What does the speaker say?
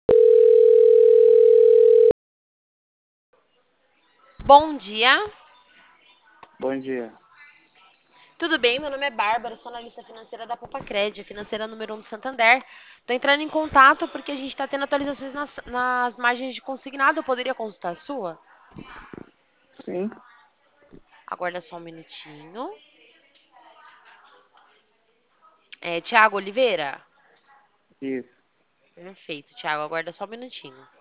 Bom dia, Bom dia. tudo bem? Meu nome é Bárbara, sou analista financeira da Popacred, financeira número 1 do Santander. Estou entrando em contato porque a gente está tendo atualizações nas margens de consignado. Eu poderia consultar a sua? Sim, Aguarda só um minutinho. Tiago Oliveira? isso. Perfeito, Tiago, aguarda só um minutinho.